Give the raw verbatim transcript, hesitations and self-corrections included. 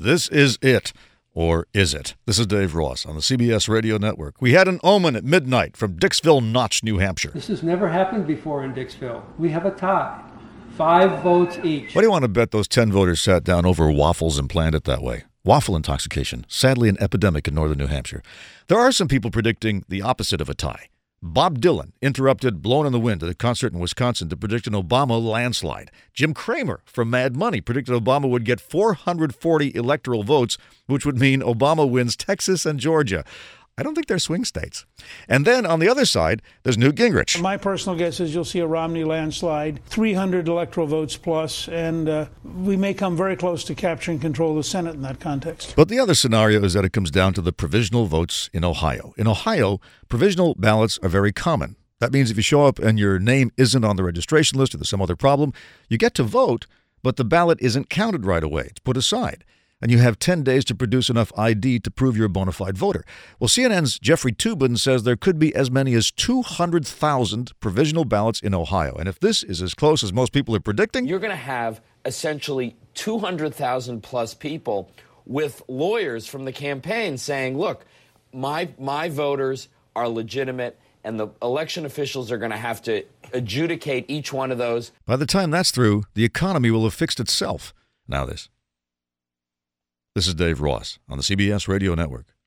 This is it. Or is it? This is Dave Ross on the C B S Radio Network. We had an omen at midnight from Dixville Notch, New Hampshire. This has never happened before in Dixville. We have a tie. Five votes each. What do you want to bet those ten voters sat down over waffles and planned it that way? Waffle intoxication, sadly an epidemic in northern New Hampshire. There are some people predicting the opposite of a tie. Bob Dylan interrupted Blown in the Wind at a concert in Wisconsin to predict an Obama landslide. Jim Cramer from Mad Money predicted Obama would get four hundred forty electoral votes, which would mean Obama wins Texas and Georgia. I don't think they're swing states. And then on the other side, there's Newt Gingrich. My personal guess is you'll see a Romney landslide, three hundred electoral votes plus, and uh, we may come very close to capturing control of the Senate in that context. But the other scenario is that it comes down to the provisional votes in Ohio. In Ohio, provisional ballots are very common. That means if you show up and your name isn't on the registration list or there's some other problem, you get to vote, but the ballot isn't counted right away. It's put aside. And you have ten days to produce enough I D to prove you're a bona fide voter. Well, C N N's Jeffrey Toobin says there could be as many as two hundred thousand provisional ballots in Ohio. And if this is as close as most people are predicting, you're going to have essentially two hundred thousand plus people with lawyers from the campaign saying, look, my my voters are legitimate, and the election officials are going to have to adjudicate each one of those. By the time that's through, the economy will have fixed itself. Now this. This is Dave Ross on the C B S Radio Network.